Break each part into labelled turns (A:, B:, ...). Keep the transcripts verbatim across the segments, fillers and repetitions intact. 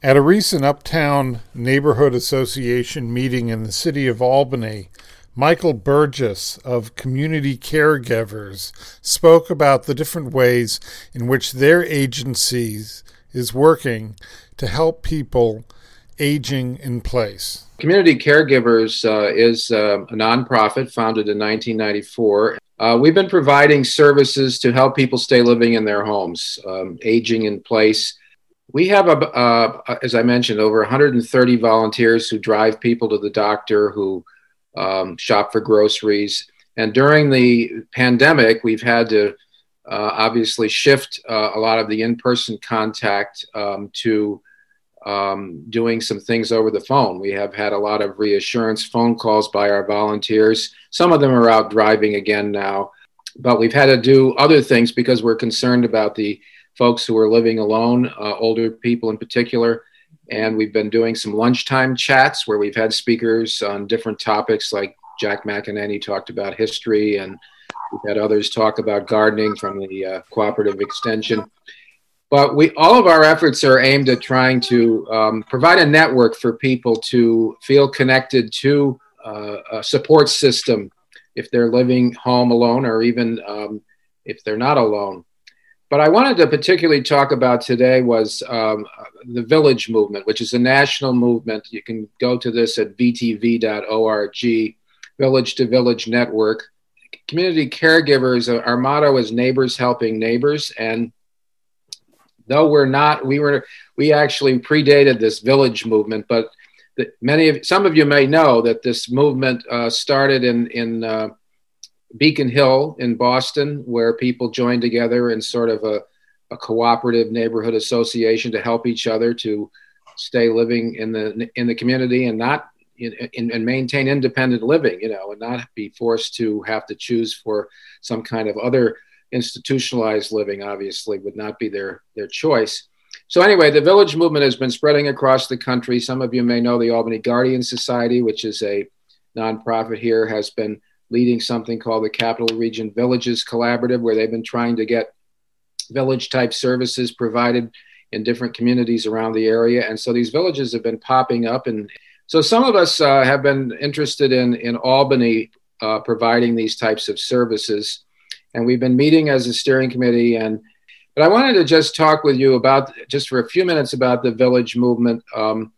A: At a recent Uptown Neighborhood Association meeting in the city of Albany, Michael Burgess of Community Caregivers spoke about the different ways in which their agencies is working to help people aging in place.
B: Community Caregivers uh, is uh, a nonprofit founded in nineteen ninety-four. Uh, we've been providing services to help people stay living in their homes, um, aging in place. We have, a, uh, as I mentioned, over one hundred thirty volunteers who drive people to the doctor, who um, shop for groceries. And during the pandemic, we've had to uh, obviously shift uh, a lot of the in-person contact um, to um, doing some things over the phone. We have had a lot of reassurance phone calls by our volunteers. Some of them are out driving again now, but we've had to do other things because we're concerned about the folks who are living alone, uh, older people in particular. And we've been doing some lunchtime chats where we've had speakers on different topics, like Jack McEnany talked about history, and we've had others talk about gardening from the uh, Cooperative Extension. But we, all of our efforts are aimed at trying to um, provide a network for people to feel connected to uh, a support system if they're living home alone, or even um, if they're not alone. But I wanted to particularly talk about today was um, the Village Movement, which is a national movement. You can go to this at v t v dot org, Village to Village Network. Community Caregivers, our motto is neighbors helping neighbors. And though we're not, we were, we actually predated this Village Movement, but the, many of, some of you may know that this movement uh, started in, in uh, Beacon Hill in Boston, where people joined together in sort of a, a cooperative neighborhood association to help each other to stay living in the in the community and not in, in, and maintain independent living, you know, and not be forced to have to choose for some kind of other institutionalized living. Obviously, would not be their their choice. So anyway, the Village Movement has been spreading across the country. Some of you may know the Albany Guardian Society, which is a nonprofit here, has been leading something called the Capital Region Villages Collaborative, where they've been trying to get village-type services provided in different communities around the area. And so these villages have been popping up. And so some of us uh, have been interested in, in Albany uh, providing these types of services. And we've been meeting as a steering committee. And but I wanted to just talk with you about, just for a few minutes, about the Village Movement. Um,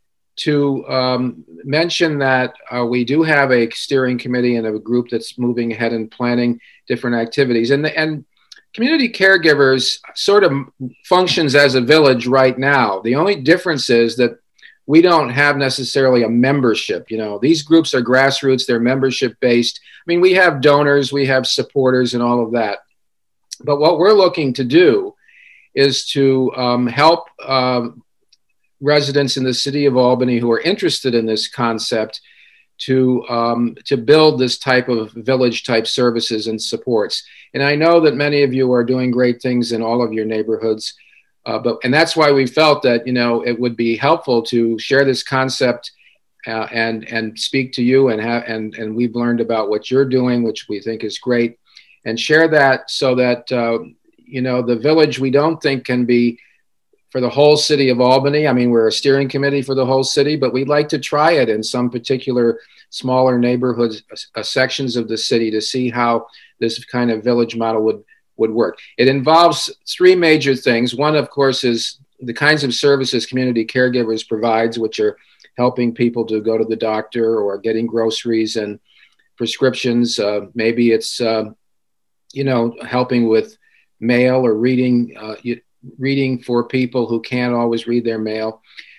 B: to um, mention that uh, we do have a steering committee and a group that's moving ahead and planning different activities. And, the, and Community Caregivers sort of functions as a village right now. The only difference is that we don't have necessarily a membership. You know, these groups are grassroots, they're membership based. I mean, we have donors, we have supporters and all of that. But what we're looking to do is to um, help um, residents in the city of Albany who are interested in this concept to um, to build this type of village type services and supports. And I know that many of you are doing great things in all of your neighborhoods, uh, but and that's why we felt that, you know, it would be helpful to share this concept uh, and and speak to you and have and and we've learned about what you're doing, which we think is great, and share that so that uh, you know, the village we don't think can be for the whole city of Albany. I mean, we're a steering committee for the whole city, but we'd like to try it in some particular smaller neighborhoods, uh, sections of the city, to see how this kind of village model would, would work. It involves three major things. One, of course, is the kinds of services Community Caregivers provides, which are helping people to go to the doctor or getting groceries and prescriptions. Uh, maybe it's, uh, you know, helping with mail or reading, uh, you, reading for people who can't always read their mail.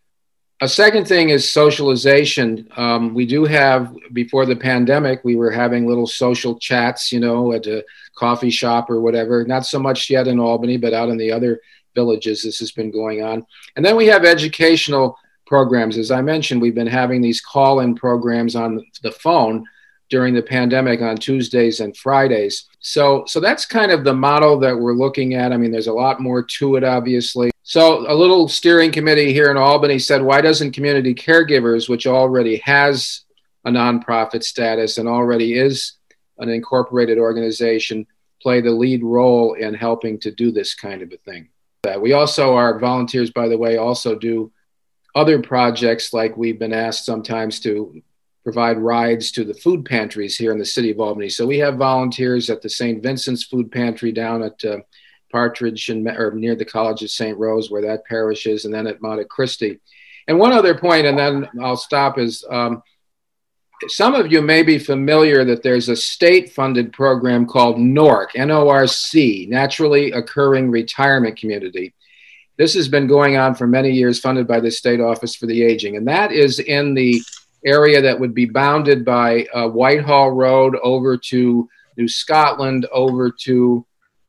B: A second thing is socialization. Um, we do have, before the pandemic, we were having little social chats, you know, at a coffee shop or whatever. Not so much yet in Albany, but out in the other villages, this has been going on. And then we have educational programs. As I mentioned, we've been having these call-in programs on the phone during the pandemic on Tuesdays and Fridays. So, so that's kind of the model that we're looking at. I mean, there's a lot more to it, obviously. So a little steering committee here in Albany said, why doesn't Community Caregivers, which already has a nonprofit status and already is an incorporated organization, play the lead role in helping to do this kind of a thing? Uh, we also, our volunteers, by the way, also do other projects, like we've been asked sometimes to provide rides to the food pantries here in the city of Albany. So we have volunteers at the Saint Vincent's Food Pantry down at uh, Partridge and or near the College of Saint Rose, where that parish is, and then at Monte Cristi. And one other point, and then I'll stop, is um, some of you may be familiar that there's a state-funded program called NORC, N O R C, Naturally Occurring Retirement Community. This has been going on for many years, funded by the State Office for the Aging, and that is in the area that would be bounded by uh, Whitehall Road over to New Scotland, over to,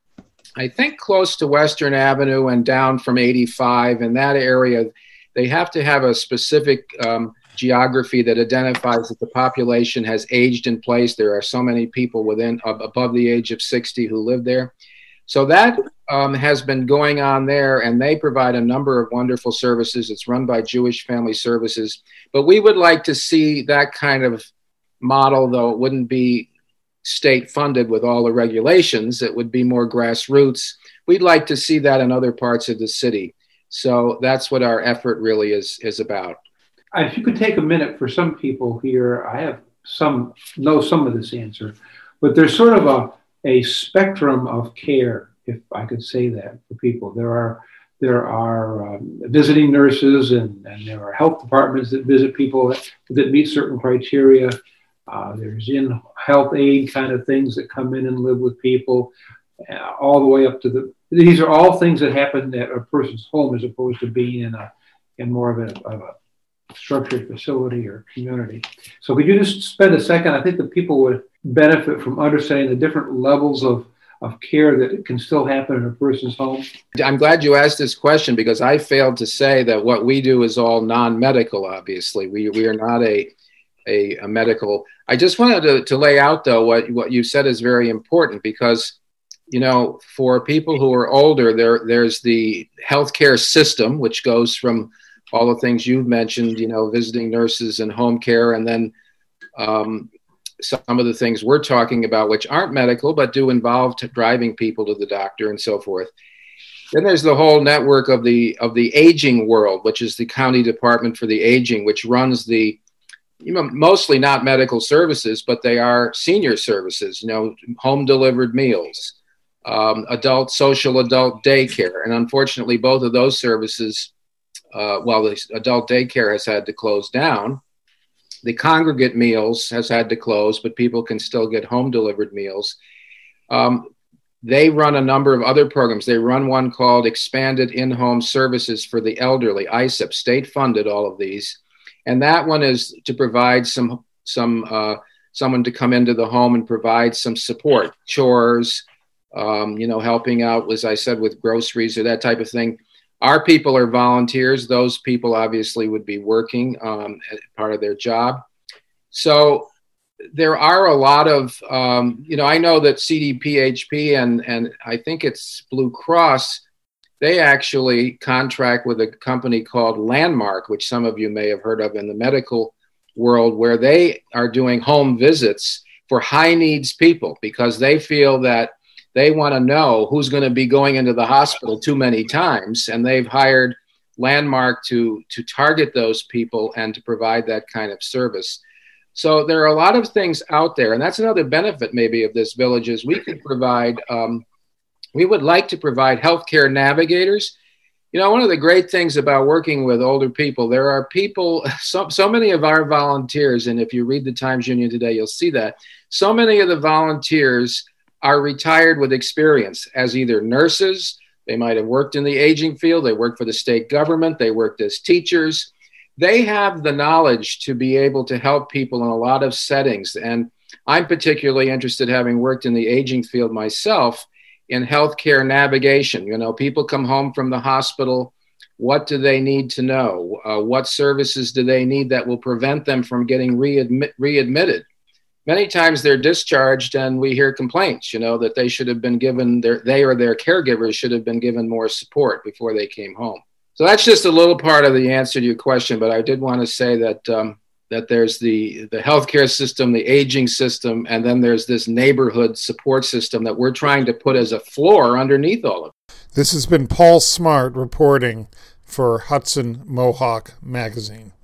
B: I think, close to Western Avenue and down from eighty-five. In that area, they have to have a specific um, geography that identifies that the population has aged in place. There are so many people within uh, above the age of sixty who live there. So that um, has been going on there, and they provide a number of wonderful services. It's run by Jewish Family Services. But we would like to see that kind of model, though it wouldn't be state funded with all the regulations. It would be more grassroots. We'd like to see that in other parts of the city. So that's what our effort really is, is about.
C: If you could take a minute, for some people here, I have some, know some of this answer, but there's sort of a a spectrum of care, if I could say that, for people. There are there are um, visiting nurses, and, and there are health departments that visit people that, that meet certain criteria. Uh, there's in health aid kind of things that come in and live with people, uh, all the way up to the. These are all things that happen at a person's home, as opposed to being in a in more of a, of a structured facility or community. So could you just spend a second? I think that people would benefit from understanding the different levels of, of care that can still happen in a person's home.
B: I'm glad you asked this question, because I failed to say that what we do is all non-medical, obviously. We we are not a, a, a medical. I just wanted to, to lay out, though, what, what you said is very important, because, you know, for people who are older, there there's the healthcare system, which goes from all the things you've mentioned, you know, visiting nurses and home care, and then um, some of the things we're talking about, which aren't medical, but do involve t- driving people to the doctor and so forth. Then there's the whole network of the of the aging world, which is the County Department for the Aging, which runs the, you know, mostly not medical services, but they are senior services, you know, home delivered meals, um, adult, social adult daycare. And unfortunately, both of those services, uh, while the adult daycare has had to close down, the congregate meals has had to close, but people can still get home delivered meals. Um, they run a number of other programs. They run one called Expanded In-Home Services for the Elderly, I S E P, state funded, all of these. And that one is to provide some, some uh, someone to come into the home and provide some support, chores, um, you know, helping out, as I said, with groceries or that type of thing. Our people are volunteers. Those people obviously would be working um, as part of their job. So there are a lot of, um, you know, I know that C D P H P and, and I think it's Blue Cross, they actually contract with a company called Landmark, which some of you may have heard of in the medical world, where they are doing home visits for high needs people, because they feel that they want to know who's going to be going into the hospital too many times. And they've hired Landmark to, to target those people and to provide that kind of service. So there are a lot of things out there. And that's another benefit maybe of this village, is we could provide, um, we would like to provide healthcare navigators. You know, one of the great things about working with older people, there are people, so, so many of our volunteers, and if you read the Times Union today, you'll see that, so many of the volunteers are retired with experience as either nurses, they might have worked in the aging field, they worked for the state government, they worked as teachers. They have the knowledge to be able to help people in a lot of settings. And I'm particularly interested, having worked in the aging field myself, in healthcare navigation. You know, people come home from the hospital. What do they need to know? Uh, what services do they need that will prevent them from getting readmit, readmitted? Many times they're discharged and we hear complaints, you know, that they should have been given, their, they or their caregivers should have been given more support before they came home. So that's just a little part of the answer to your question, but I did want to say that um, that there's the, the healthcare system, the aging system, and then there's this neighborhood support system that we're trying to put as a floor underneath all of it.
A: This has been Paul Smart reporting for Hudson Mohawk Magazine.